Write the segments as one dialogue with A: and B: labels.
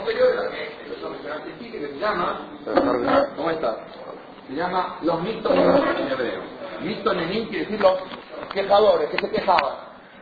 A: periodo de la que se llama, ¿cómo está? Se llama los mitonenim en hebreo. Mitonenim quiere decir los quejadores, que se quejaban.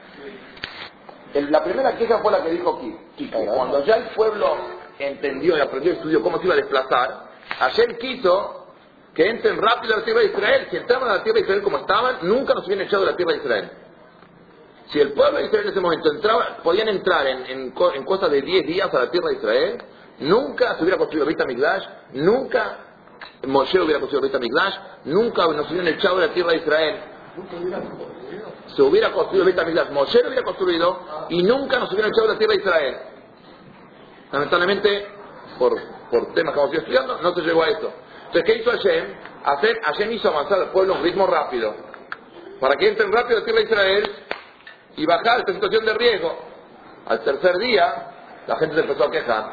A: La primera queja fue la que dijo Kiko. Cuando ya el pueblo entendió y aprendió y estudió cómo se iba a desplazar, Hashem quiso que entren rápido a la tierra de Israel. Si entraban a la tierra de Israel como estaban, nunca nos hubieran echado de la tierra de Israel. Si el pueblo de Israel en ese momento podían entrar en cosas de 10 días a la tierra de Israel, nunca se hubiera construido Beit HaMikdash, nunca Moshe hubiera construido Beit HaMikdash, nunca nos hubieran echado de la tierra de Israel. Se hubiera construido Beit HaMikdash, Moshe lo hubiera construido y nunca nos hubieran echado de la tierra de Israel. Lamentablemente, por temas que hemos ido estudiando, no se llegó a esto. Entonces, ¿qué hizo Hashem? Hashem hizo avanzar al pueblo a un ritmo rápido, para que entren rápido a la tierra de Israel y bajar esta situación de riesgo. Al tercer día, la gente se empezó a quejar.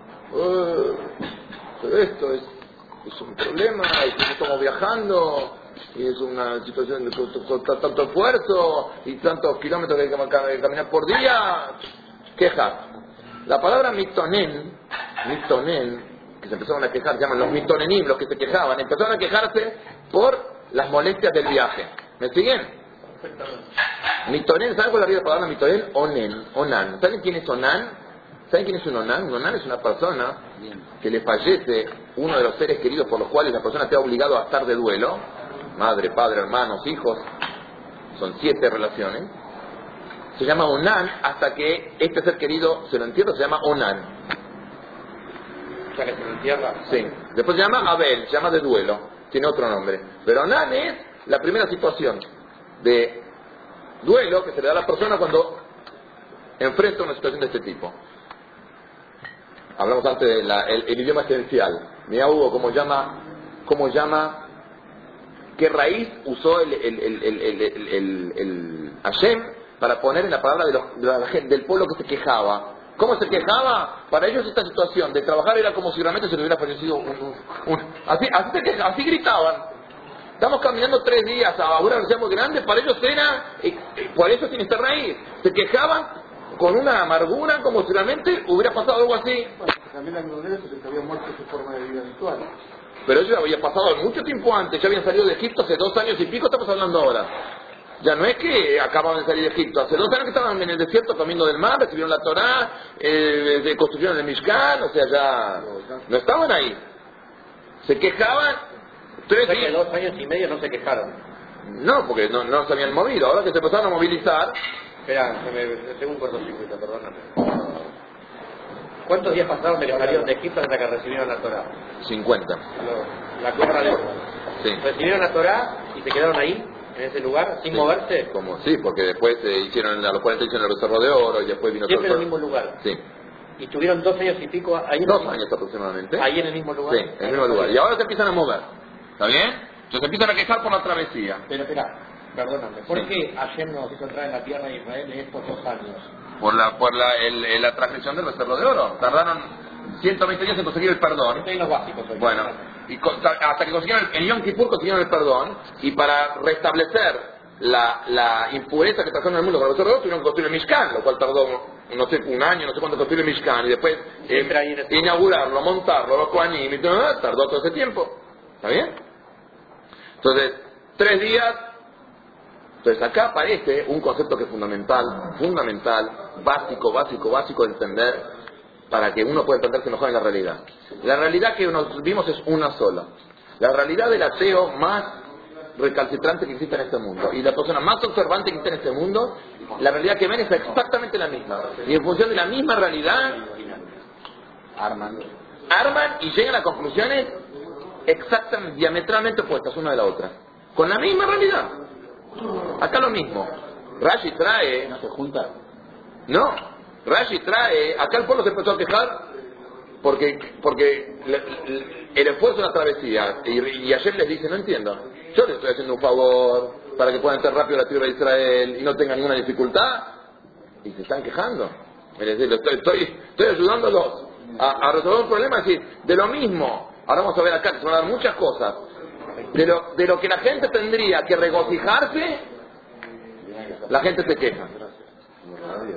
A: Pero esto es un problema, y que estamos viajando, y es una situación de tanto esfuerzo, y tantos kilómetros que hay que caminar por día. Quejas. La palabra mitonen, que se empezaron a quejar, se llaman los mitonenim, los que se quejaban, empezaron a quejarse por las molestias del viaje. ¿Me siguen? Mitonen, ¿saben cuál es la palabra mitonen? Onan. ¿Saben quién es Onan? ¿Saben quién es un Onan? Un Onan es una persona que le fallece uno de los seres queridos por los cuales la persona está obligado a estar de duelo. Madre, padre, hermanos, hijos. Son 7 relaciones. Se llama Onan hasta que este ser querido se lo entierra, se llama Onan.
B: O sea que se lo entierra.
A: Sí. Después se llama Abel, se llama de duelo. Tiene otro nombre. Pero Onan es la primera situación de duelo que se le da a la persona cuando enfrenta una situación de este tipo. Hablamos antes del idioma esencial. Mira Hugo, ¿cómo llama? ¿Qué raíz usó el Hashem para poner en la palabra del pueblo que se quejaba? ¿Cómo se quejaba? Para ellos esta situación de trabajar era como si realmente se le hubiera fallecido así gritaban. Estamos caminando 3 días a una velocidad muy grande, para ellos era, por eso tiene esta raíz. Se quejaban con una amargura como si realmente hubiera pasado algo así.
C: Bueno, también la ignorancia se les había muerto su forma de vida habitual.
A: Pero eso había pasado mucho tiempo antes, ya habían salido de Egipto hace 2 años y pico, estamos hablando ahora. Ya no es que acababan de salir de Egipto, hace 2 años que estaban en el desierto comiendo del mar, recibieron la Torá, construyeron el Mishkan, o sea, ya no estaban ahí. Se quejaban 3
B: O sea que
A: días.
B: 2 años y medio no se quejaron.
A: No, porque no se habían movido, ahora que se empezaron a movilizar.
B: Espera, tengo un cortocircuito, perdóname. ¿Cuántos días pasaron de que salieron de Egipto hasta que recibieron la Torá?
A: 50.
B: La corra de oro.
A: Sí.
B: Recibieron la Torá y se quedaron ahí, en ese lugar, sin moverse.
A: Sí, porque después hicieron, a los 40 hicieron el becerro de oro y después vino
B: Siempre en
A: otro.
B: el mismo lugar.
A: Sí.
B: Y estuvieron 2 años y pico ahí.
A: 2 años aproximadamente.
B: Ahí en el mismo lugar.
A: Sí, en el mismo lugar. Y ahora se empiezan a mover. ¿Está bien? Entonces se empiezan a quejar por la travesía.
B: Pero espera, perdóname. ¿Por qué Hashem nos hizo entrar en la tierra de Israel en estos 2 años?
A: Por la transgresión del becerro de oro. Tardaron 120 días en conseguir el perdón.
B: Estoy en los básicos hoy.
A: Bueno, hasta que consiguieron en Yom Kippur consiguieron el perdón, y para restablecer la impureza que trajeron en el mundo con el becerro de oro tuvieron que construir el Mishkan, lo cual tardó, no sé, 1 año, no sé cuánto construir el Mishkan, y después inaugurarlo, montarlo, los Kohanim, y todo, tardó todo ese tiempo. ¿Está bien? Entonces, 3 días. Entonces acá aparece un concepto que es fundamental, básico de entender, para que uno pueda entenderse mejor en la realidad. La realidad que nos vimos es una sola. La realidad del ateo más recalcitrante que existe en este mundo, y la persona más observante que existe en este mundo, la realidad que ven es exactamente la misma. Y en función de la misma realidad, arman y llegan a conclusiones exactamente, diametralmente opuestas una de la otra. Con la misma realidad. Acá lo mismo. Rashi trae...
C: ¿No se junta?
A: No. Rashi trae... Acá el pueblo se empezó a quejar porque el esfuerzo de la travesía. Y ayer les dice, no entiendo. Yo les estoy haciendo un favor para que puedan entrar rápido a la tierra de Israel y no tengan ninguna dificultad. Y se están quejando. Es decir, estoy ayudándolos a resolver un problema. Es decir, de lo mismo. Ahora vamos a ver acá que se van a dar muchas cosas. De lo que la gente tendría que regocijarse, la gente se queja.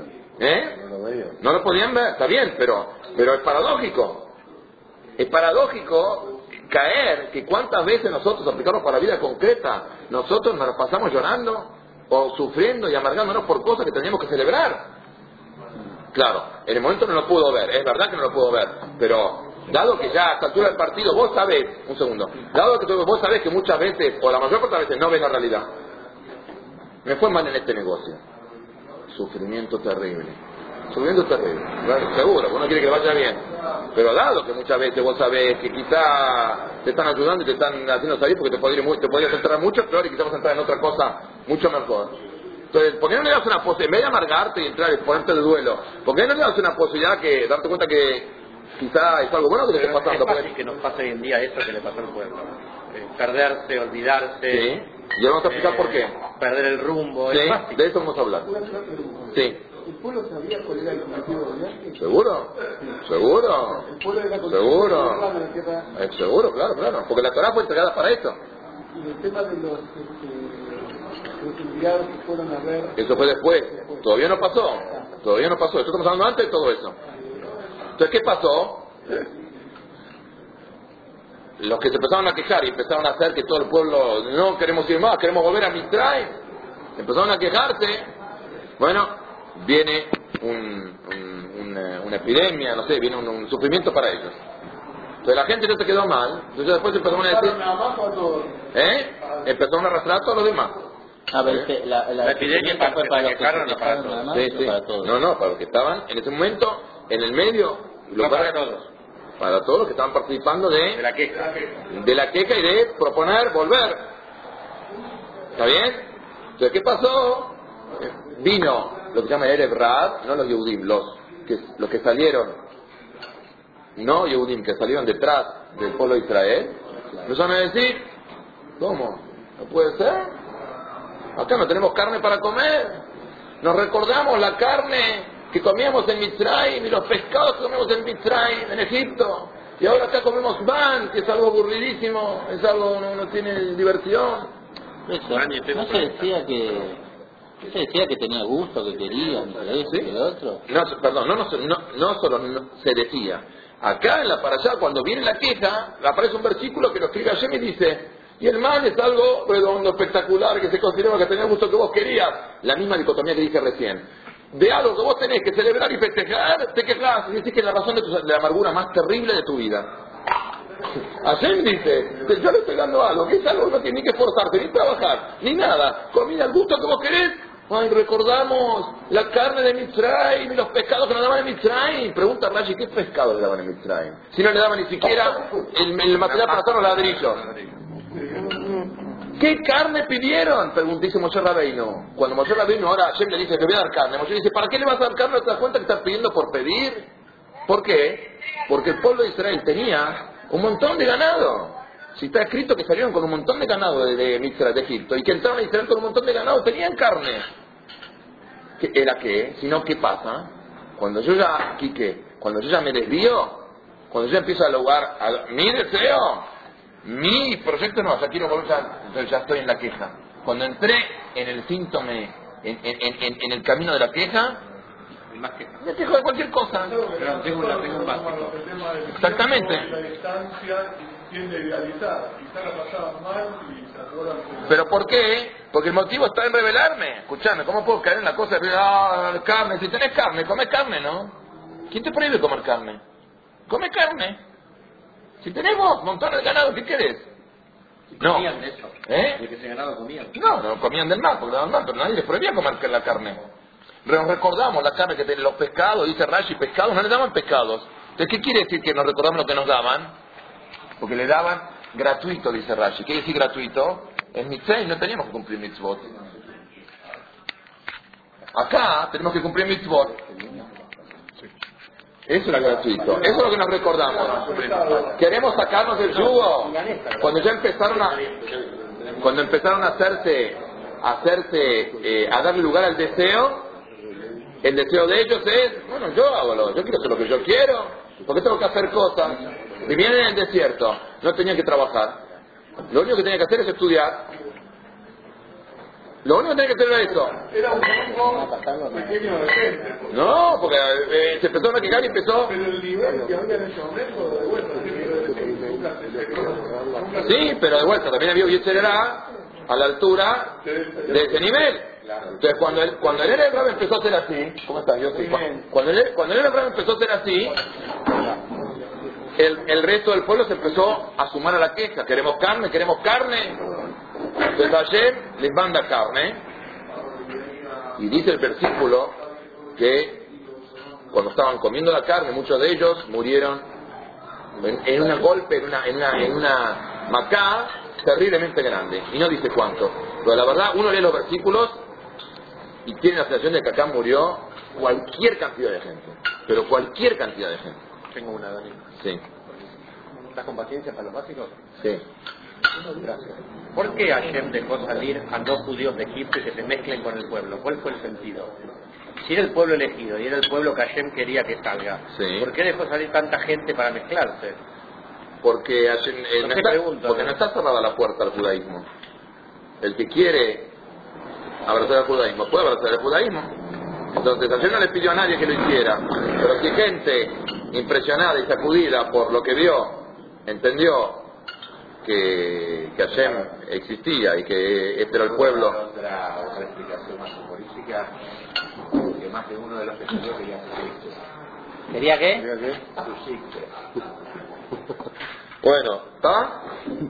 A: No lo podían ver, está bien, pero es paradójico. Es paradójico caer que cuántas veces nosotros aplicamos para la vida concreta, nosotros nos pasamos llorando o sufriendo y amargándonos por cosas que teníamos que celebrar. Claro, en el momento no lo pudo ver, es verdad que no lo pudo ver, pero dado que ya a esta altura del partido vos sabés, un segundo, dado que vos sabés que muchas veces, o la mayor parte de las veces, no ves la realidad. Me fue mal en este negocio. Sufrimiento terrible. Sufrimiento terrible. Claro, seguro, uno quiere que le vaya bien. Pero dado que muchas veces vos sabés que quizá te están ayudando y te están haciendo salir porque te podrías entrar mucho peor y quizás vas a entrar en otra cosa mucho mejor. Entonces, ¿por qué no le das una posibilidad, en vez de amargarte y entrar y ponerte de duelo, por qué no le das una posibilidad que darte cuenta que quizá es algo bueno que te esté pasando?
B: Es fácil que nos pase hoy en día eso que le pasó al pueblo. Perderse, olvidarse.
A: Sí. Y ahora vamos a explicar por qué.
B: Perder el rumbo.
A: Sí,
B: Es fácil.
A: de eso vamos a hablar. Sí.
C: ¿El pueblo sabía cuál era el objetivo del viaje?
A: ¿Seguro? ¿Seguro?
C: El pueblo era
A: ¿Seguro?
C: de la tierra.
A: Seguro, claro. Porque la Torá fue entregada para eso.
C: Y el tema de los enviados que fueron a ver.
A: Eso fue después. Todavía no pasó. Eso estamos hablando antes de todo eso. Entonces, ¿qué pasó? Los que se empezaron a quejar y empezaron a hacer que todo el pueblo, no queremos ir más, queremos volver a Mitzrayim, empezaron a quejarse. Bueno, viene una epidemia, no sé, viene un sufrimiento para ellos. Entonces la gente no se quedó mal, entonces después empezaron a decir, empezaron a arrastrar a todos los demás.
D: A ver, la
B: epidemia
D: fue para los que
B: quejaron,
D: se quejaron nada más,
A: Sí.
D: o para todos.
A: No, para los que estaban en ese momento en el medio,
B: Para todos.
A: para todos los que estaban participando
B: De la queja.
A: de la queja y de proponer volver. ¿Está bien? Entonces, ¿qué pasó? Vino lo que se llama Erev Raad, no los Yehudim, los que salieron, no Yehudim, que salieron detrás del pueblo de Israel, empezaron a decir, ¿cómo? ¿No puede ser? Acá no tenemos carne para comer. Nos recordamos la carne que comíamos en Mitzrayim y los pescados que comíamos en Mitzrayim, en Egipto. Y ahora acá comemos man, que es algo aburridísimo, es algo no tiene diversión.
D: Eso, no se decía que tenía gusto, que querían, que esto, que lo otro.
A: No solo se decía. Acá en la parashá, cuando viene la queja, aparece un versículo que lo escribe Hashem y dice, y el man es algo redondo, espectacular, que se considera que tenía el gusto que vos querías. La misma dicotomía que dije recién. De algo que vos tenés que celebrar y festejar, te quejás y decís que es la razón de la amargura más terrible de tu vida. Hashem dice, yo le estoy dando algo, que es algo que no tiene ni que esforzarte, ni trabajar, ni nada. Comida al gusto que vos querés. Ay, recordamos la carne de Mitzrayim y los pescados que nos daban en Mitzrayim. Pregunta Rashi, ¿qué pescado le daban en Mitzrayim? Si no le daban ni siquiera el material para hacer los ladrillos. ¿Qué carne pidieron? Dice Moshe Rabbeinu. Cuando Moshe Rabbeinu ahora Hashem le dice, te voy a dar carne, Moshe dice, ¿para qué le vas a dar carne? ¿No te das cuenta que estás pidiendo por pedir? ¿Por qué? Porque el pueblo de Israel tenía un montón de ganado. Si está escrito que salieron con un montón de ganado de Mitzrayim, de Egipto, y que entraron a Israel con un montón de ganado, tenían carne. ¿Era qué? Sino, ¿qué pasa? Cuando yo ya me desvío, cuando yo empiezo a lograr mi deseo, mi proyecto no, ya quiero volver, entonces ya estoy en la queja. Cuando entré en el síntome, en el camino de la queja, me quejo de cualquier cosa.
B: Pero tengo un básico.
A: Exactamente.
C: La distancia tiende a idealizar. Quizá la pasaban mal y se adoran.
A: ¿Pero por qué? Porque el motivo está en rebelarme. Escuchame, ¿cómo puedo caer en la cosa de carne? Si tenés carne, come carne, ¿no? ¿Quién te prohíbe comer carne? Come carne. Si tenemos montones de ganado, ¿qué querés? No.
B: Comían de eso. De que ese ganado comían.
A: No comían del mar, porque daban mar, pero nadie les prohibía comer la carne. Nos recordamos la carne que tienen los pescados, dice Rashi, pescados, no les daban pescados. Entonces, ¿qué quiere decir que nos recordamos lo que nos daban? Porque le daban gratuito, dice Rashi. ¿Qué quiere decir gratuito? En Mitzvah no teníamos que cumplir mitzvot. Acá tenemos que cumplir mitzvot. Eso era gratuito. Eso es lo que nos recordamos. Queremos sacarnos del yugo. Cuando ya empezaron a a darle lugar al deseo, el deseo de ellos es, bueno, yo quiero hacer lo que yo quiero. ¿Por qué tengo que hacer cosas? Vivían en el desierto, no tenían que trabajar. Lo único que tenían que hacer es estudiar. Lo único que tenía que hacer era eso.
C: Era un grupo pequeño de gente.
A: No, porque se empezó a quejar y empezó...
C: Pero el nivel que había en ese momento, de vuelta,
A: Sí, pero de vuelta, también había Yetzerá a la altura de ese nivel. Entonces, cuando el Erev Rav empezó a ser así, ¿cómo estás? Yo sí. Cuando el Erev Rav empezó a ser así, el resto del pueblo se empezó a sumar a la queja. Queremos carne, queremos carne. Entonces Hashem les manda carne. Y dice el versículo que cuando estaban comiendo la carne, muchos de ellos murieron en un golpe, en una macá terriblemente grande. Y no dice cuánto. Pero la verdad, uno lee los versículos y tiene la sensación de que acá murió cualquier cantidad de gente. Pero cualquier cantidad de gente.
B: Tengo una, Dani.
A: Sí.
B: ¿Estás con paciencia para los básicos?
A: Sí.
B: Gracias. ¿Por qué Hashem dejó salir a no judíos de Egipto y que se mezclen con el pueblo? ¿Cuál fue el sentido? Si era el pueblo elegido y era el pueblo que Hashem quería que salga,
A: Sí.
B: ¿por qué dejó salir tanta gente para mezclarse?
A: Porque, porque no
B: ¿no?
A: está cerrada la puerta al judaísmo. El que quiere abrazar el judaísmo puede abrazar el judaísmo. Entonces Hashem no le pidió a nadie que lo hiciera, pero si gente impresionada y sacudida por lo que vio entendió que Hashem existía y que este era el pueblo.
E: Otra explicación más humorística, que más de uno de los que estudió quería su
D: ¿Sería qué?
A: Bueno, ¿está?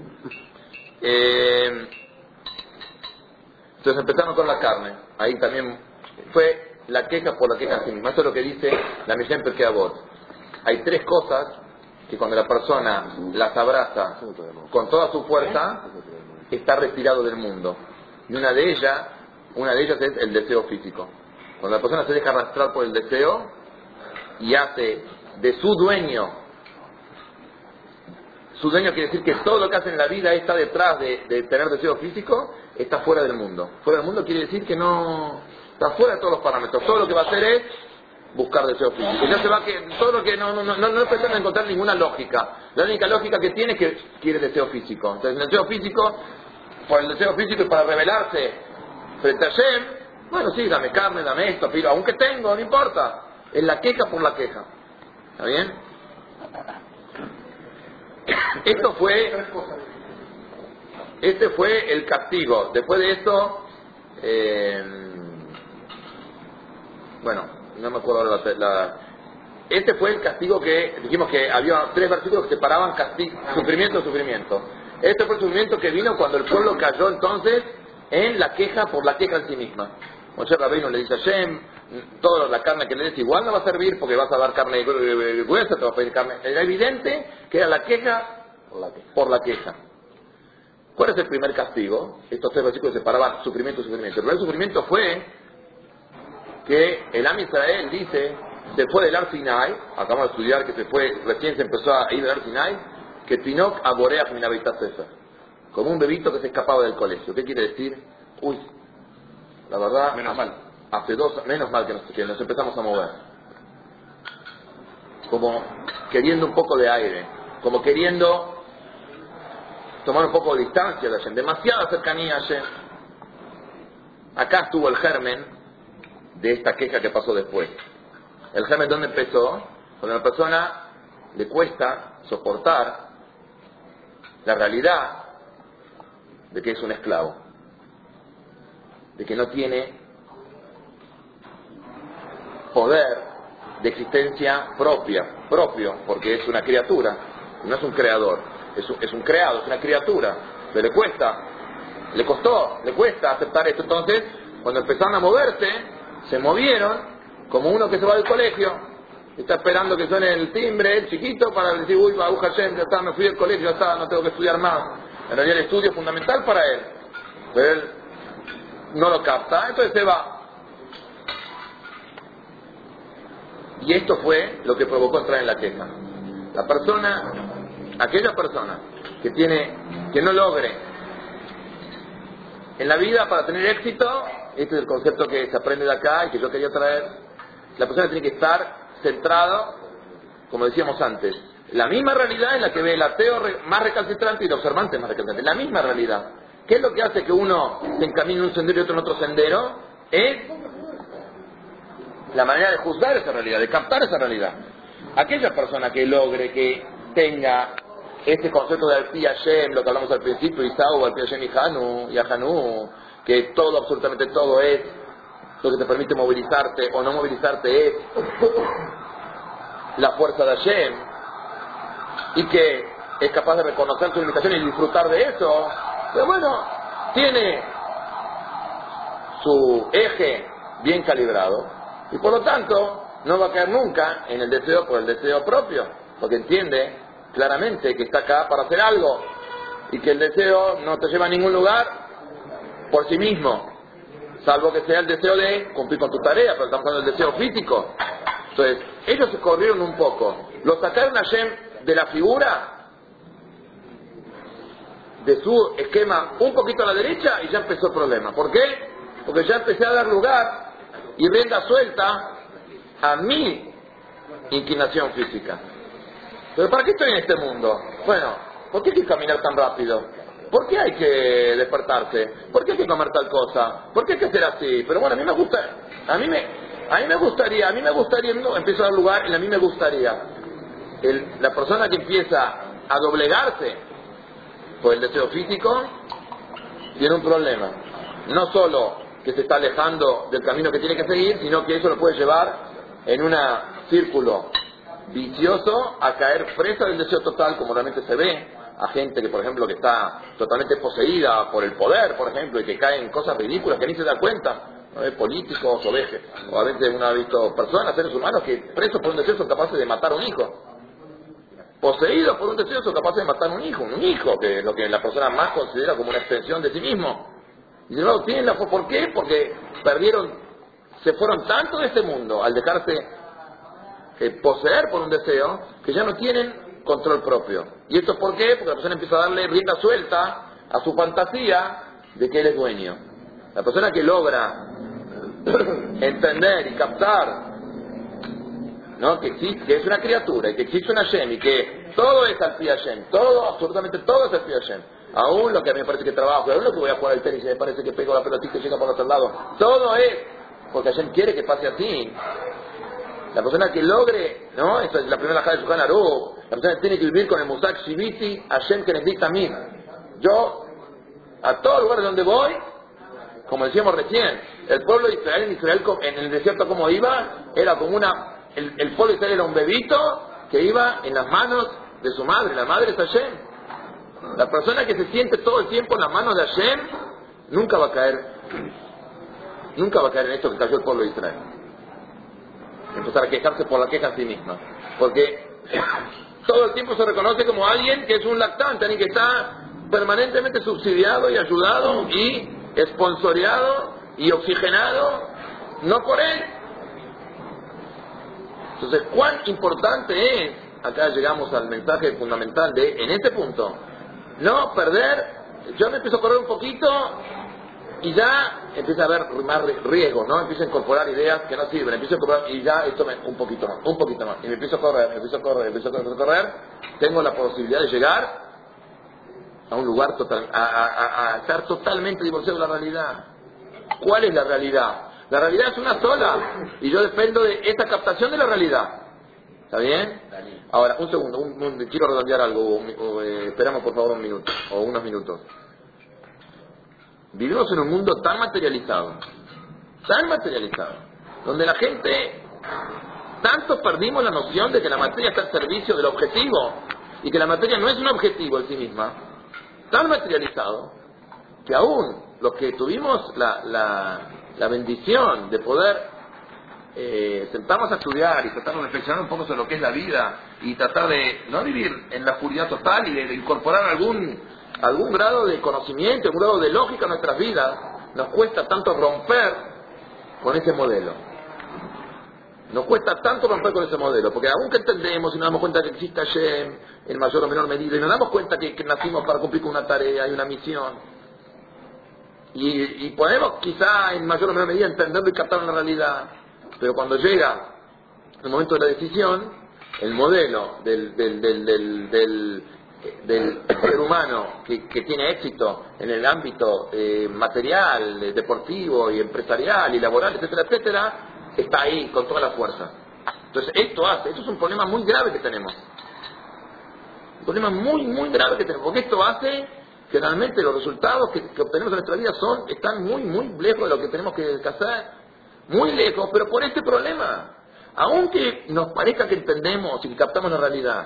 A: Entonces empezaron con la carne. Ahí también fue la queja por la queja en sí misma. Eso es lo que dice la Mishnah en Pirkei Avot. Hay tres cosas que cuando la persona las abraza con toda su fuerza, está retirado del mundo. Y una de ellas es el deseo físico. Cuando la persona se deja arrastrar por el deseo y hace de su dueño quiere decir que todo lo que hace en la vida está detrás de tener deseo físico, está fuera del mundo. Fuera del mundo quiere decir que no está fuera de todos los parámetros. Todo lo que va a hacer es buscar deseo físico. Ya se va que todo lo que no pretende encontrar ninguna lógica. La única lógica que tiene es que quiere deseo físico. Entonces el deseo físico, por el deseo físico y para rebelarse frente a Hashem, bueno sí, dame carne, dame esto, pero aunque tengo, no importa. Es la queja por la queja. ¿Está bien? Este fue el castigo. Después de esto, bueno, no me acuerdo este fue el castigo que dijimos que había tres versículos que separaban sufrimiento. Este fue el sufrimiento que vino cuando el pueblo cayó entonces en la queja por la queja en sí misma. Moshe Rabbeinu le dice a Hashem, toda la carne que le des igual no va a servir porque vas a dar carne gruesa, te va a pedir carne. Era evidente que era la queja por la queja. ¿Cuál es el primer castigo? Estos tres versículos separaban sufrimiento. El primer sufrimiento fue que el Am Israel dice, se fue del Ar Sinai, acabamos de estudiar que recién se empezó a ir del Ar Sinai, que Tinok Aboreach min Beit Sefer, como un bebito que se escapaba del colegio. ¿Qué quiere decir? Uy, la verdad, menos mal que nos empezamos a mover. Como queriendo un poco de aire, como queriendo tomar un poco de distancia de Hashem, demasiada cercanía a Hashem. Acá estuvo el germen de esta queja que pasó después. El germen, ¿dónde empezó? Cuando a la persona le cuesta soportar la realidad de que es un esclavo, de que no tiene poder de existencia propio, porque es una criatura, no es un creador, es un creado, es una criatura, pero le cuesta aceptar esto. Entonces, cuando empezaron a moverse, se movieron como uno que se va del colegio, está esperando que suene el timbre, el chiquito, para decir, uy, Baruch Hashem, ya está, me fui del colegio, ya está, no tengo que estudiar más. En realidad el estudio es fundamental para él, pero él no lo capta, entonces se va. Y esto fue lo que provocó entrar en la queja. Aquella persona que no logre en la vida para tener éxito, este es el concepto que se aprende de acá y que yo quería traer, la persona tiene que estar centrado, como decíamos antes, la misma realidad en la que ve el ateo más recalcitrante y el observante más recalcitrante, la misma realidad. ¿Qué es lo que hace que uno se encamine en un sendero y otro en otro sendero? Es la manera de juzgar esa realidad, de captar esa realidad. Aquella persona que logre que tenga este concepto de Al-Pi Hashem, lo que hablamos al principio, Isau, Al-Pi Hashem y Hanu, que todo, absolutamente todo es lo que te permite movilizarte o no movilizarte es la fuerza de Hashem, y que es capaz de reconocer su limitación y disfrutar de eso, pero bueno, tiene su eje bien calibrado y por lo tanto no va a caer nunca en el deseo por el deseo propio, porque entiende claramente que está acá para hacer algo y que el deseo no te lleva a ningún lugar por sí mismo, salvo que sea el deseo de cumplir con tu tarea, pero estamos hablando del deseo físico. Entonces, ellos se corrieron un poco, lo sacaron a Hashem de la figura, de su esquema un poquito a la derecha y ya empezó el problema. ¿Por qué? Porque ya empecé a dar lugar y rienda suelta a mi inclinación física. Pero ¿para qué estoy en este mundo? Bueno, ¿por qué hay que caminar tan rápido? ¿Por qué hay que despertarse? ¿Por qué hay que comer tal cosa? ¿Por qué hay que ser así? Pero bueno, a mí me gusta, a mí me gustaría, empiezo a dar lugar y a mí me gustaría. La persona que empieza a doblegarse por el deseo físico tiene un problema. No solo que se está alejando del camino que tiene que seguir, sino que eso lo puede llevar en un círculo vicioso a caer presa del deseo total, como realmente se ve a gente que, por ejemplo, que está totalmente poseída por el poder, por ejemplo, y que cae en cosas ridículas que ni se da cuenta, ¿no? Políticos o vejes, o a veces uno ha visto personas, seres humanos que presos por un deseo son capaces de matar a un hijo, poseídos por un deseo son capaces de matar a un hijo, que es lo que la persona más considera como una extensión de sí mismo. Y luego tienen ¿por qué? Porque se fueron tanto de este mundo al dejarse poseer por un deseo que ya no tienen control propio. ¿Y esto por qué? Porque la persona empieza a darle rienda suelta a su fantasía de que él es dueño. La persona que logra entender y captar, ¿no?, que existe, que es una criatura y que existe una Hashem y que todo es Al-Pi Hashem, todo, absolutamente todo es Al-Pi Hashem. Aún lo que a mí me parece que trabajo, aún lo que voy a jugar al tenis y me parece que pego la pelotita y llega por el otro lado, todo es porque Hashem quiere que pase así. La persona que logre, ¿no?, esa es la primera jada de Shulchan Aruch, la persona que tiene que vivir con el Musag Shiviti Hashem Kenegdi Tamid. Yo, a todos lugares donde voy, como decíamos recién, el pueblo de Israel en el desierto como iba, era como el pueblo de Israel era un bebito que iba en las manos de su madre, la madre es Hashem. La persona que se siente todo el tiempo en las manos de Hashem nunca va a caer en esto que cayó el pueblo de Israel. Empezar a quejarse por la queja en sí misma, porque todo el tiempo se reconoce como alguien que es un lactante, alguien que está permanentemente subsidiado y ayudado y esponsoreado y oxigenado, no por él. Entonces, ¿cuán importante es? Acá llegamos al mensaje fundamental de, en este punto, no perder. Yo me empiezo a correr un poquito y ya empieza a haber más riesgos, ¿no? Empiezo a incorporar ideas que no sirven, empiezo a incorporar y ya esto un poquito más, y me empiezo a correr, tengo la posibilidad de llegar a un lugar total, a estar totalmente divorciado de la realidad. ¿Cuál es la realidad? La realidad es una sola y yo dependo de esta captación de la realidad. ¿Está bien? Ahora, un segundo, quiero redondear algo, esperamos por favor un minuto o unos minutos. Vivimos en un mundo tan materializado, donde la gente, tanto perdimos la noción de que la materia está al servicio del objetivo y que la materia no es un objetivo en sí misma, tan materializado, que aún los que tuvimos la bendición de poder sentarnos a estudiar y tratar de reflexionar un poco sobre lo que es la vida y tratar de no vivir en la oscuridad total y de incorporar algún grado de conocimiento, algún grado de lógica en nuestras vidas, nos cuesta tanto romper con ese modelo. Porque aunque entendemos y nos damos cuenta que existe Hashem en mayor o menor medida, y nos damos cuenta que nacimos para cumplir con una tarea y una misión, y podemos quizá en mayor o menor medida entenderlo y captar una realidad, pero cuando llega el momento de la decisión, el modelo del del ser humano que tiene éxito en el ámbito material, deportivo y empresarial y laboral, etcétera, etcétera, está ahí con toda la fuerza. Entonces esto es un problema muy grave que tenemos. Un problema muy, muy grave que tenemos, porque esto hace que realmente los resultados que obtenemos en nuestra vida están muy, muy lejos de lo que tenemos que hacer, muy lejos, pero por este problema. Aunque nos parezca que entendemos y que captamos la realidad,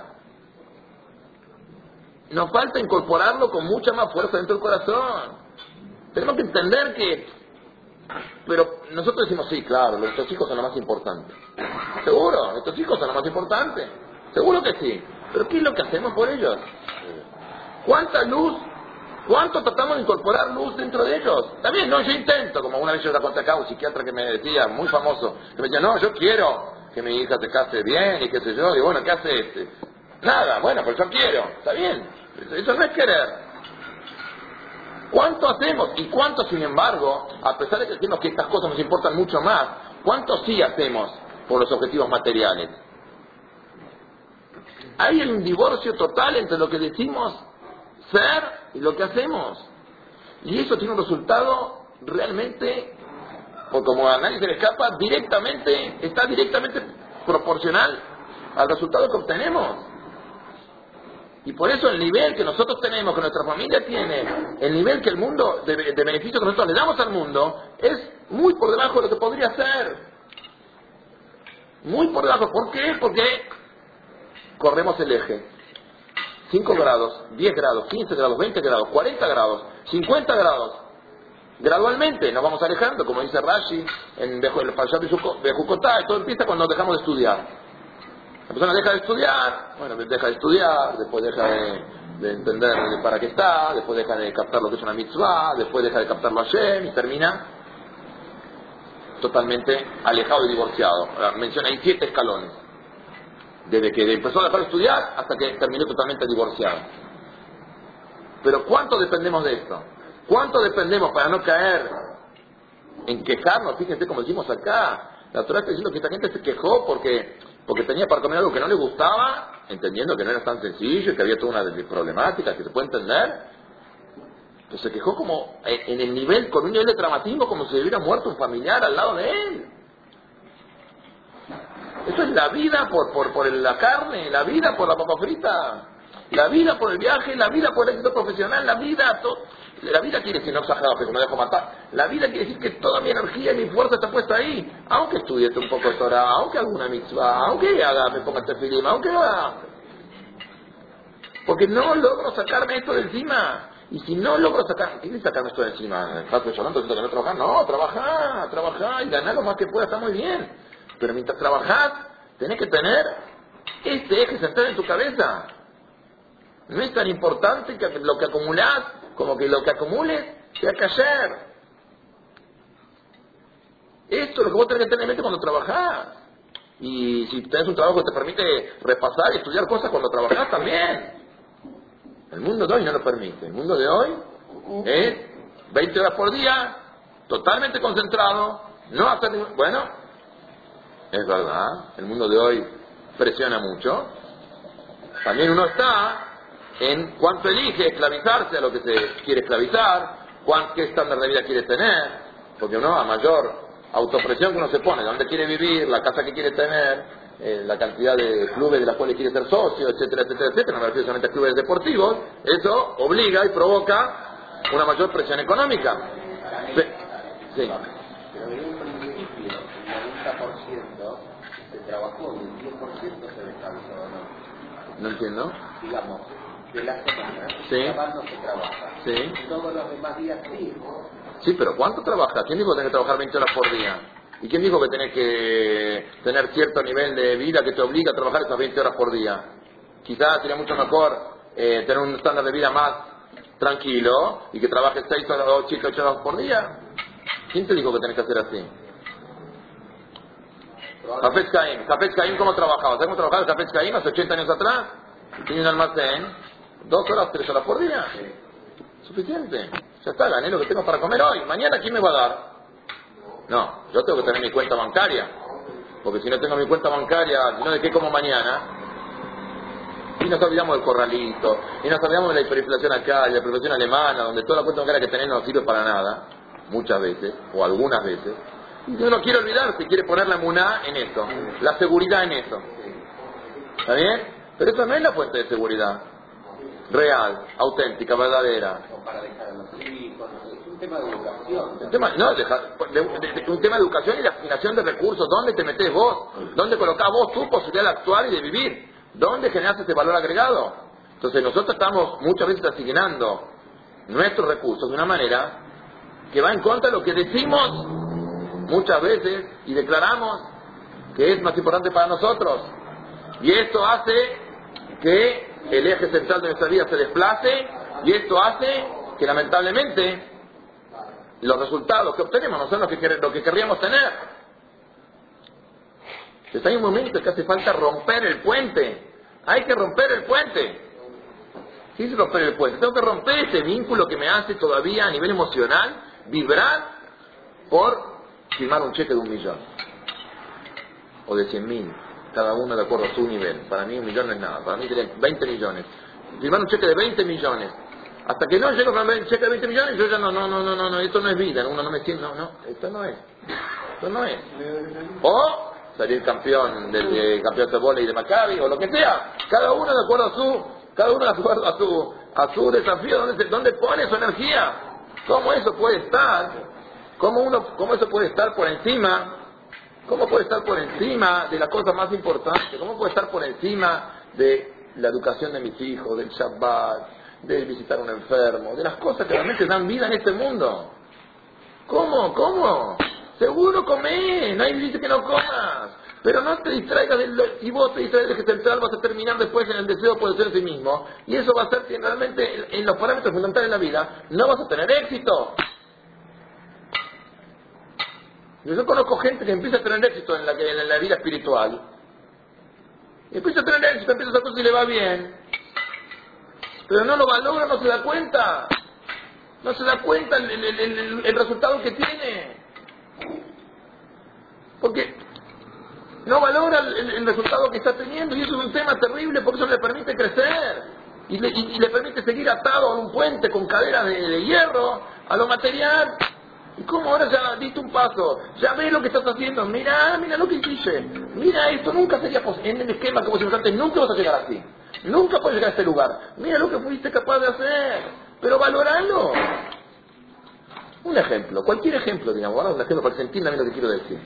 A: nos falta incorporarlo con mucha más fuerza dentro del corazón. Tenemos que entender que... Pero nosotros decimos, sí, claro, nuestros hijos son lo más importante. ¿Seguro? ¿Nuestros hijos son lo más importante? Seguro que sí. ¿Pero qué es lo que hacemos por ellos? ¿Cuánta luz? ¿Cuánto tratamos de incorporar luz dentro de ellos? También, no, yo intento, como una vez yo le conté acá a un psiquiatra que me decía, muy famoso, que me decía, no, yo quiero que mi hija se case bien y qué sé yo, y bueno, ¿qué hace este? Nada, bueno, pues yo quiero, está bien, eso no es querer. ¿Cuánto hacemos? Y cuánto, sin embargo, a pesar de que decimos que estas cosas nos importan mucho más, ¿cuánto sí hacemos por los objetivos materiales? Hay un divorcio total entre lo que decimos ser y lo que hacemos. Y eso tiene un resultado realmente, o como a nadie se le escapa, está directamente proporcional al resultado que obtenemos. Y por eso el nivel que nosotros tenemos, que nuestra familia tiene, el nivel que el mundo, de beneficio que nosotros le damos al mundo, es muy por debajo de lo que podría ser. Muy por debajo. ¿Por qué? Porque corremos el eje. 5 grados, 10 grados, 15 grados, 20 grados, 40 grados, 50 grados. Gradualmente nos vamos alejando, como dice Rashi, en el Parashat de Jukotá, y todo empieza cuando dejamos de estudiar. La persona deja de estudiar, bueno, deja de estudiar, después deja de entender para qué está, después deja de captar lo que es una mitzvah, después deja de captarlo a Hashem y termina totalmente alejado y divorciado. Menciona ahí 7 escalones. Desde que empezó a dejar de estudiar hasta que terminó totalmente divorciado. Pero ¿cuánto dependemos de esto? ¿Cuánto dependemos para no caer en quejarnos? Fíjense como decimos acá. La Torah está diciendo que esta gente se quejó porque tenía para comer algo que no le gustaba, entendiendo que no era tan sencillo y que había toda una problemática que se puede entender. Entonces se quejó como en el nivel, con un nivel de traumatismo, como si hubiera muerto un familiar al lado de él. Eso es la vida por la carne, la vida por la papa frita, la vida por el viaje, la vida por el éxito profesional, la vida quiere decir, no exagerado, porque me dejo matar, la vida quiere decir que toda mi energía y mi fuerza está puesta ahí, aunque estudie un poco de Torah, aunque haga una mitzvah, aunque me ponga tefilim, aunque haga, porque no logro sacarme esto de encima. Y si no logro sacarme esto de encima, ¿estás llorando diciendo que no trabajar? No, trabajar y ganar lo más que pueda, está muy bien. Pero mientras trabajás, tenés que tener este eje central en tu cabeza. No es tan importante que lo que acumulás, como que lo que acumules sea cayer. Esto es lo que vos tenés que tener en mente cuando trabajás. Y si tenés un trabajo que te permite repasar y estudiar cosas cuando trabajás, también. El mundo de hoy no lo permite. El mundo de hoy es 20 horas por día, totalmente concentrado, no hacer ningún... Bueno, es verdad, el mundo de hoy presiona mucho. También uno está en cuánto elige esclavizarse a lo que se quiere esclavizar, qué estándar de vida quiere tener, porque uno a mayor autopresión que uno se pone, dónde quiere vivir, la casa que quiere tener, la cantidad de clubes de las cuales quiere ser socio, etcétera, etcétera, etcétera, no me refiero solamente a clubes deportivos, eso obliga y provoca una mayor presión económica. Sí.
E: Pero en un principio, el 90% se trabajó y el 10% se descansó, ¿no?
A: ¿No entiendo?
E: Digamos, de la semana,
A: sí.
E: no se trabaja.
A: Sí.
E: Todos los demás días sí.
A: Sí, pero ¿cuánto trabajas? ¿Quién dijo que tenés que trabajar 20 horas por día? ¿Y quién dijo que tenés que tener cierto nivel de vida que te obliga a trabajar esas 20 horas por día? Quizás sería mucho mejor tener un estándar de vida más tranquilo y que trabajes 6 horas, 8 horas por día. ¿Quién te dijo que tenés que hacer así? Jafetz Caim, ¿cómo trabajaba? ¿Sabes cómo trabajaba el Jafetz Caim hace 80 años atrás? Tenía un almacén, 2 horas, 3 horas por día. Suficiente. Ya está, gané lo que tengo para comer hoy. Mañana, ¿quién me va a dar? No, yo tengo que tener mi cuenta bancaria. Porque si no tengo mi cuenta bancaria, si no, ¿de qué como mañana? y nos olvidamos del corralito, y nos olvidamos de la hiperinflación acá, y la hiperinflación alemana, donde toda la cuenta bancaria que tenés no sirve para nada, muchas veces, o algunas veces. Y uno quiere olvidarse, quiere poner la muná en eso, la seguridad en eso. ¿Está bien? Pero eso no es la fuente de seguridad real, auténtica, verdadera.
E: O para dejar a los hijos, es un tema de educación.
A: Un tema, no, un tema de educación y de asignación de recursos. ¿Dónde te metés vos? ¿Dónde colocás vos tu posibilidad de actuar y de vivir? ¿Dónde generás ese valor agregado? Entonces nosotros estamos muchas veces asignando nuestros recursos de una manera que va en contra de lo que decimos muchas veces y declaramos que es más importante para nosotros. Y esto hace que el eje central de nuestra vida se desplace, y esto hace que lamentablemente los resultados que obtenemos no son lo que querríamos tener. Entonces hay un momento que hace falta romper el puente. Hay que romper el puente. ¿Qué es romper el puente? Tengo que romper ese vínculo que me hace todavía a nivel emocional vibrar por firmar un cheque de 1 millón o de 100.000, cada uno de acuerdo a su nivel. Para mí 1 millón no es nada, para mí serían 20 millones. Firmar un cheque de 20 millones. Hasta que no llego con el cheque de 20 millones, yo ya no, esto no es vida, uno no me siente, esto no es. O salir campeón del campeonato de vóley y de Maccabi, o lo que sea, cada uno de acuerdo a su desafío, ¿dónde pone su energía? ¿Cómo eso puede estar? ¿Cómo eso puede estar por encima? ¿Cómo puede estar por encima de la cosa más importante? ¿Cómo puede estar por encima de la educación de mis hijos, del Shabbat, de visitar a un enfermo, de las cosas que realmente dan vida en este mundo? ¿Cómo? Seguro comé, nadie dice que no comas, pero no te distraigas si vos te distraes de que central vas a terminar después en el deseo por ser sí mismo, y eso va a ser que realmente en los parámetros fundamentales de la vida no vas a tener éxito. Yo conozco gente que empieza a tener éxito en la vida espiritual, empieza a tener éxito, empieza a hacer cosas y le va bien, pero no lo valora, no se da cuenta el resultado que tiene, porque no valora el resultado que está teniendo, y eso es un tema terrible, porque eso le permite crecer y le permite seguir atado a un puente con caderas de hierro a lo material. ¿Y cómo ahora ya diste un paso? Ya ves lo que estás haciendo. Mira lo que hiciste. Mira, esto nunca sería posible. En el esquema que vos antes, nunca vas a llegar así. Nunca puedes llegar a este lugar. Mira lo que fuiste capaz de hacer. Pero valoralo. Un ejemplo, cualquier ejemplo, digamos. Ahora un ejemplo para que se entienda bien lo que quiero decir.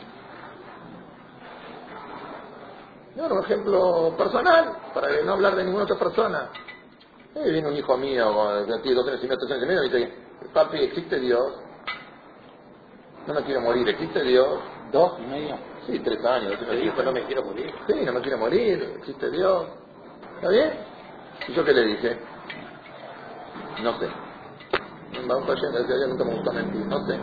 A: No, un ejemplo personal, para no hablar de ninguna otra persona. Viene un hijo mío, que tiene 2 años y medio, 3 años y medio, y dice: papi, ¿existe Dios? No me quiero morir, ¿existe Dios?
D: 2 y medio.
A: Sí, 3 años.
B: El hijo no me quiero morir.
A: Sí, no me quiero morir, ¿existe Dios? ¿Está bien? ¿Y yo qué le dije? No sé. Vamos a decir, nunca me gustó mentir, no sé.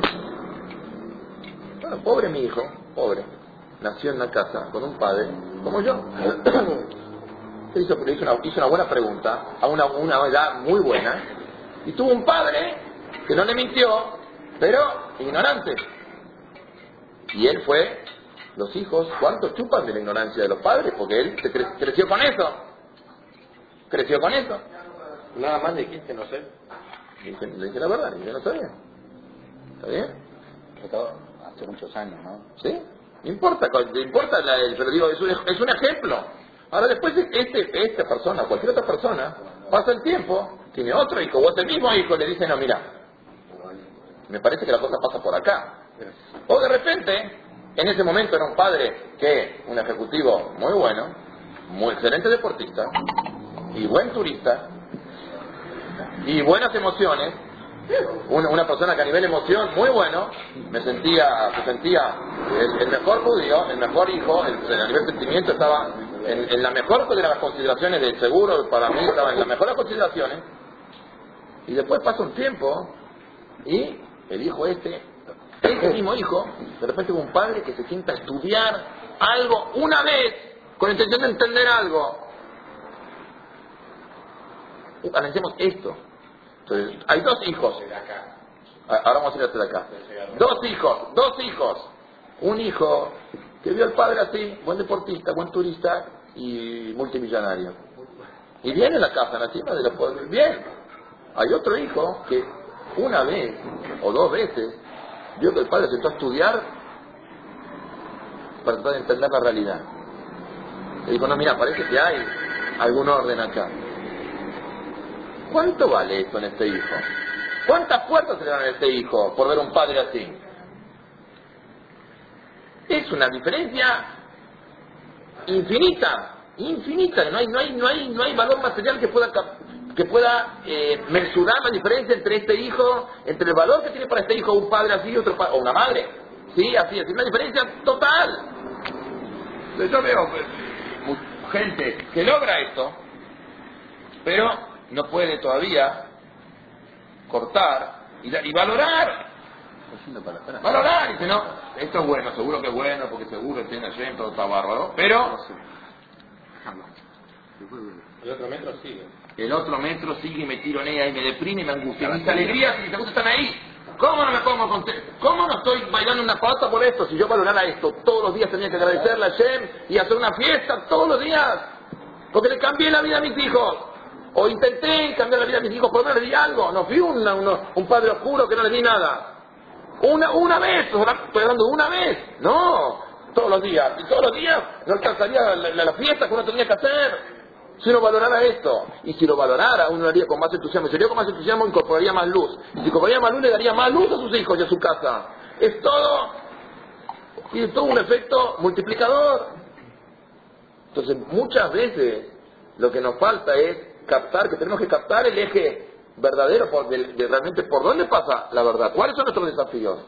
A: Bueno, pobre mi hijo, pobre. Nació en una casa con un padre, como yo. Hizo una buena pregunta, a una edad muy buena, y tuvo un padre que no le mintió, pero ignorante. Y él fue, los hijos, ¿cuánto chupan de la ignorancia de los padres? Porque él creció con eso. Creció con eso.
B: Nada más dijiste, no sé.
A: Le dije la verdad, yo no sabía. ¿Está bien?
D: Hace muchos años, ¿no?
A: ¿Sí? No importa, pero digo, es un ejemplo. Ahora después esta persona, cualquier otra persona, pasa el tiempo, tiene otro hijo, o este mismo hijo, le dice: no, mira, me parece que la cosa pasa por acá. O de repente, en ese momento era un padre un ejecutivo muy bueno, muy excelente deportista, y buen turista, y buenas emociones, una persona que a nivel emoción muy bueno, se sentía el mejor judío, el mejor hijo, a nivel sentimiento estaba en la mejor de las consideraciones del seguro, para mí estaba en las mejores consideraciones, y después pasa un tiempo, y el hijo este mismo hijo, de repente hubo un padre que se sienta a estudiar algo una vez, con la intención de entender algo. Y analicemos esto. Entonces, hay 2 hijos. Ahora vamos a ir hasta de acá. 2 hijos. Un hijo que vio al padre así, buen deportista, buen turista y multimillonario. Y viene a la casa, encima de los pueblos. Bien. Hay otro hijo que una vez o dos veces vio que el padre se sentó a estudiar para tratar de entender la realidad. Le dijo, no, mira, parece que hay algún orden acá. ¿Cuánto vale esto en este hijo? ¿Cuántas puertas se le dan a este hijo por ver un padre así? Es una diferencia infinita, no hay valor material que pueda mensurar la diferencia entre este hijo, entre el valor que tiene para este hijo un padre así y otro o una madre, sí, así, una diferencia total. Entonces yo veo gente que logra esto, pero no puede todavía cortar y valorar. Valorar, dice, no, esto es bueno, seguro que es bueno, porque seguro tiene allí, todo está bárbaro, pero
B: El otro metro sigue.
A: el otro metro sigue y me tironea y me deprime y me angustia. Mis alegrías y mis angustas están ahí. ¿Cómo no me pongo contento? ¿Cómo no estoy bailando una falta por esto? Si yo valorara esto, todos los días tenía que agradecerle a Hashem y hacer una fiesta todos los días, porque le cambié la vida a mis hijos. O intenté cambiar la vida a mis hijos, por lo menos le di algo. No fui un padre oscuro que no le di nada. Una vez, estoy hablando de una vez. No, todos los días. Y todos los días no alcanzaría la fiesta que uno tenía que hacer. Si uno valorara esto, y si lo valorara, uno lo haría con más entusiasmo. Si lo haría con más entusiasmo, incorporaría más luz. Y si incorporaría más luz, le daría más luz a sus hijos y a su casa. Es todo, tiene todo un efecto multiplicador. Entonces, muchas veces, lo que nos falta es captar, que tenemos que captar el eje verdadero de realmente por dónde pasa la verdad, cuáles son nuestros desafíos,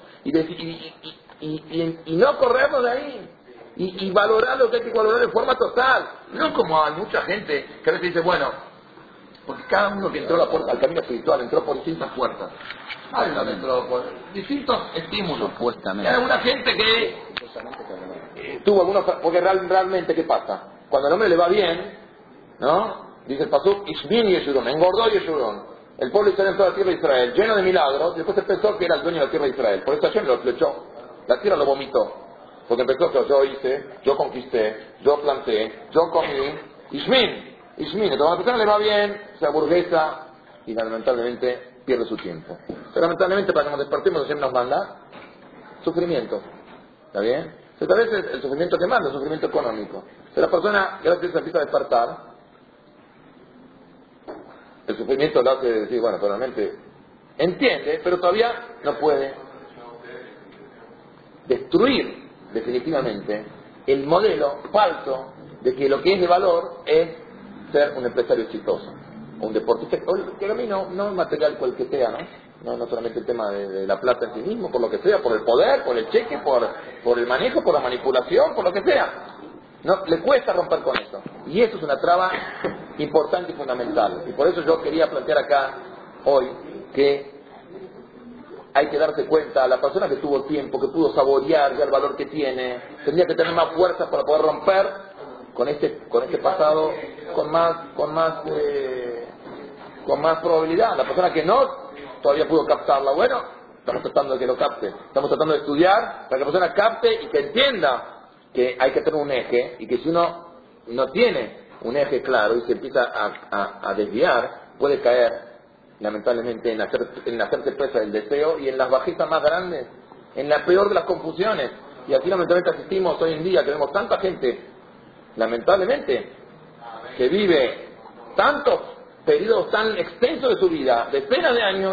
A: y no corrernos de ahí. Y valorar lo que hay que valorar de forma total. No como hay mucha gente que a veces dice, bueno, porque cada uno que entró a la puerta, al camino espiritual, entró por distintas puertas. Entró por distintos estímulos.
D: Supuestamente.
A: Hay alguna gente que tuvo algunos... Porque realmente, ¿qué pasa? Cuando al hombre le va bien, ¿no? Dice el pasuk, Ishmin y Yeshurun, engordó Yeshurun. El pueblo Israel entró a la tierra de Israel, lleno de milagros, y después se pensó que era el dueño de la tierra de Israel. Por eso Hashem lo echó. La tierra lo vomitó. Porque empezó que yo hice, yo conquisté, yo planté, yo comí. Ishmin. Entonces a la persona le va bien, se aburguesa y lamentablemente pierde su tiempo. Pero lamentablemente para que nos despertemos Hashem nos manda sufrimiento. ¿Está bien? Entonces a veces el sufrimiento que manda es sufrimiento económico. Si la persona gracias a eso empieza a despertar, el sufrimiento lo hace decir, bueno, realmente entiende, pero todavía no puede destruir definitivamente el modelo falso de que lo que es de valor es ser un empresario exitoso o un deportista, que a mí no material cual que sea, no solamente el tema de la plata en sí mismo, por lo que sea, por el poder, por el cheque, por el manejo, por la manipulación, por lo que sea. No, le cuesta romper con eso. Y eso es una traba importante y fundamental. Y por eso yo quería plantear acá hoy que hay que darse cuenta, la persona que tuvo tiempo, que pudo saborear ya el valor que tiene, tendría que tener más fuerza para poder romper con este pasado con más probabilidad. La persona que no todavía pudo captarla, bueno, estamos tratando de que lo capte, estamos tratando de estudiar para que la persona capte y que entienda que hay que tener un eje, y que si uno no tiene un eje claro y se empieza a desviar, puede caer lamentablemente en hacerse presa del deseo y en las bajezas más grandes, en la peor de las confusiones. Y así lamentablemente asistimos hoy en día, que vemos tanta gente, lamentablemente, que vive tantos periodos tan extensos de su vida, decenas de años,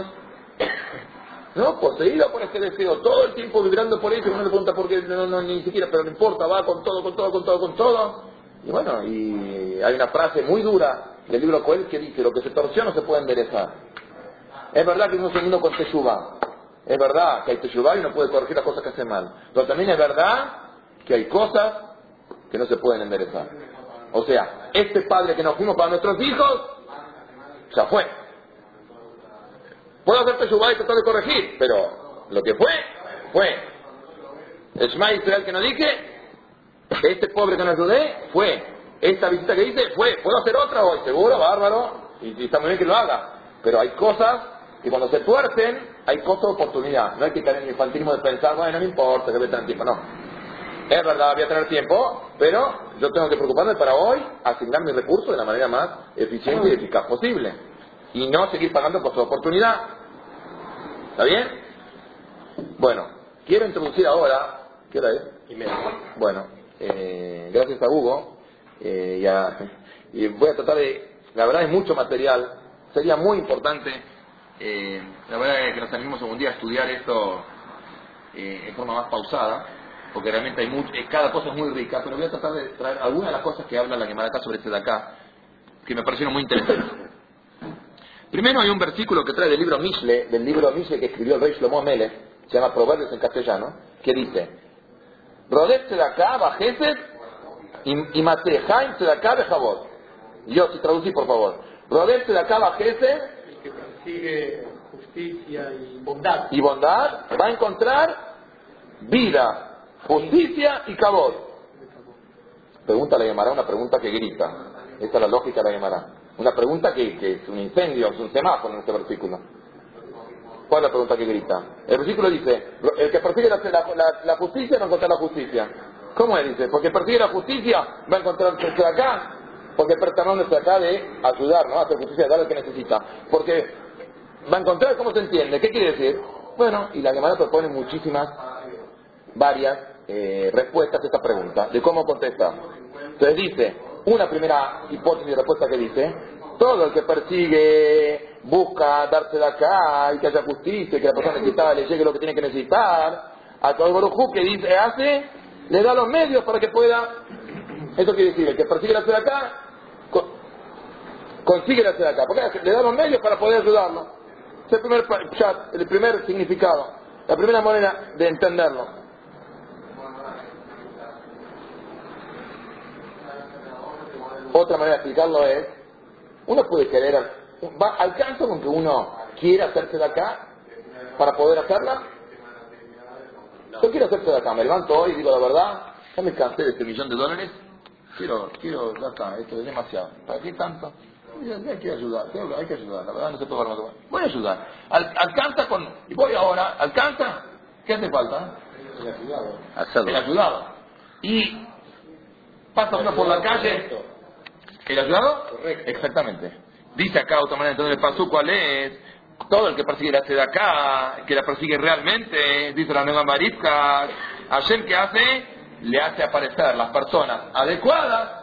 A: ¿no? Poseído por este deseo, todo el tiempo vibrando por eso, y uno le pregunta por qué, ni siquiera, pero no importa, va con todo. Y bueno, y hay una frase muy dura del libro Coel que dice, lo que se torció no se puede enderezar. Es verdad que uno se vino con teshuvá, es verdad que hay teshuvá y uno puede corregir las cosas que hace mal, pero también es verdad que hay cosas que no se pueden enderezar. O sea, este padre que nos fuimos para nuestros hijos, ya fue. Puedo hacer teshuvá y tratar de corregir, pero lo que fue. El Shema Israel que no dije, este pobre que no ayudé, fue. Esta visita que hice, fue. Puedo hacer otra hoy, seguro, bárbaro, y está muy bien que lo haga. Pero hay cosas que cuando se tuercen, hay costo de oportunidad. No hay que caer en el infantilismo de pensar, bueno, no me importa, que ve tan tiempo. No. Es verdad, voy a tener tiempo, pero yo tengo que preocuparme para hoy, asignar mis recursos de la manera más eficiente y eficaz posible. Y no seguir pagando por su oportunidad. ¿Está bien? Bueno, quiero introducir ahora... ¿Qué hora es? Bueno, gracias a Hugo, y voy a tratar de... La verdad es mucho material, sería muy importante, la verdad es que nos animemos algún día a estudiar esto en forma más pausada, porque realmente hay mucho, cada cosa es muy rica, pero voy a tratar de traer algunas de las cosas que habla la Gemara acá sobre este de acá, que me parecieron muy interesantes. Primero hay un versículo que trae del libro Mishle que escribió el rey Shlomo Melech, se llama Proverbios en castellano, que dice: Rodef tzedakah b'chesed y matejaim tzedakah b'chavod. Yo, si traducí, por favor. Rodef tzedakah b'chesed,
F: el que persigue justicia y bondad.
A: Y bondad va a encontrar vida, justicia y kavod. Pregunta la Gemara, una pregunta que grita. Esta es la lógica de la Gemara. Una pregunta que es un incendio, es un semáforo en este versículo. ¿Cuál es la pregunta que grita? El versículo dice: el que persigue la justicia va a encontrar la justicia. ¿Cómo es? Dice, porque persigue la justicia va a encontrar acá. Porque pertenece está acá de ayudar, ¿no? A hacer justicia, de dar al que necesita. Porque va a encontrar, ¿cómo se entiende? ¿Qué quiere decir? Bueno, y la Gemara propone varias respuestas a esta pregunta, de cómo contestar. Entonces dice, una primera hipótesis de respuesta que dice: todo el que persigue, busca darse de acá y que haya justicia, que la persona necesitada le llegue lo que tiene que necesitar, a todo el Baruj Hu que dice, le da los medios para que pueda. Eso quiere decir, el que persigue darse de acá, consigue darse de acá, porque le da los medios para poder ayudarlo. Es el primer significado, la primera manera de entenderlo. Otra manera de explicarlo es: uno puede querer, ¿alcanza con que uno quiera hacerse de acá para poder hacerla? Yo quiero hacerse de acá, me levanto hoy y digo la verdad, ya me cansé de este $1.000.000, quiero, ya está, esto es demasiado, ¿para qué tanto? Hay que ayudar, la verdad no se puede más. Voy a ayudar, alcanza con, y voy ahora, ¿alcanza? ¿Qué hace falta? El ayudado. Y pasa uno por la calle, ¿el ayudado? Correcto. Exactamente. Dice acá de otra manera, entonces el pasú, ¿cuál es? Todo el que persigue la de acá, que la persigue realmente, dice la nueva Maripka, Hashem, ¿qué hace? Le hace aparecer las personas adecuadas